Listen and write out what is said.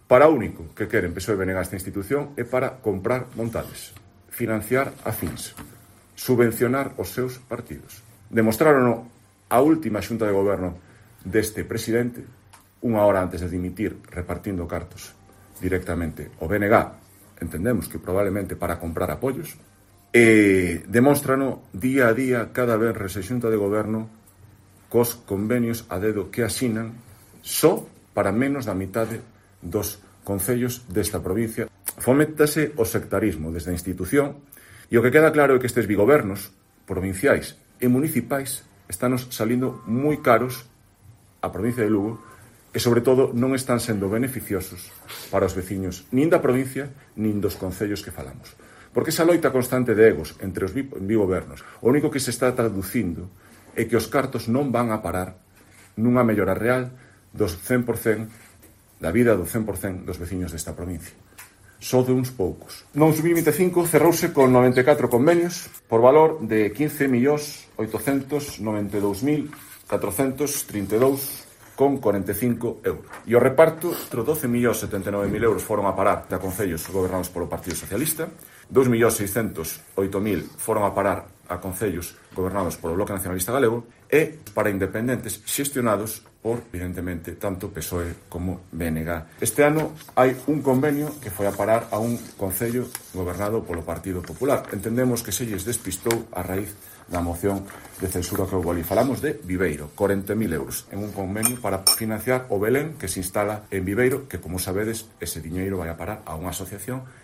Para o único que queren PSOE e BNG esta institución é para comprar montajes, financiar a fins, subvencionar os seus partidos. Demostraron a última xunta de goberno deste presidente, unha hora antes de dimitir, repartindo cartos directamente ao BNG, entendemos que probablemente para comprar apoios, e demóstrano día a día cada vez a xunta de goberno cos convenios a dedo que asinan só para menos da mitade dos concellos desta provincia. Foméntase o sectarismo desde a institución e o que queda claro é que estes bigobernos provinciais e municipais están salindo moi caros a provincia de Lugo e, sobre todo, non están sendo beneficiosos para os veciños nin da provincia nin dos concellos que falamos. Porque esa loita constante de egos entre os bigobernos, o único que se está traducindo é que os cartos non van a parar nunha mellora real dos 100% da vida do 100% dos veciños desta provincia. Só de uns poucos. No 2025 cerrouse con 94 convenios por valor de 15.892.432,45 euros. E o reparto, 12.079.000 euros foron a parar a concellos gobernados polo Partido Socialista, 2.608.000 foron a parar a concellos gobernados polo Bloque Nacionalista Galego e para independentes xestionados por, evidentemente, tanto PSOE como BNG. Este ano hai un convenio que foi a parar a un concello gobernado polo Partido Popular. Entendemos que se lles despistou a raíz da moción de censura que houve ali. Falamos de Viveiro, 40.000 euros en un convenio para financiar o Belén que se instala en Viveiro, que, como sabedes, ese diñeiro vai a parar a unha asociación